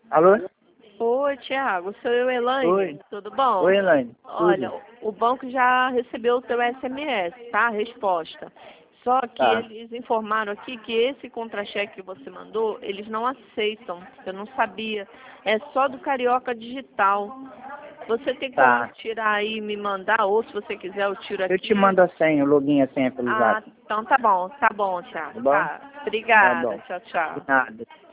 Alô? Oi, Thiago, sou eu, Elaine. Oi. Tudo bom? Oi, Elaine. Olha, Tudo? o banco já recebeu o teu SMS, tá? A resposta. Só que Tá. eles informaram aqui que esse contra-cheque que você mandou, eles não aceitam. Eu não sabia. É só do Carioca Digital. Você tem como Tá. tirar aí e me mandar, ou se você quiser eu tiro aqui. Eu te mando a senha, o login e a senha pelo Ah, zap. então tá bom, Tá Thiago. bom? Tá. Tá Obrigada. bom. Tchau, De tchau. nada.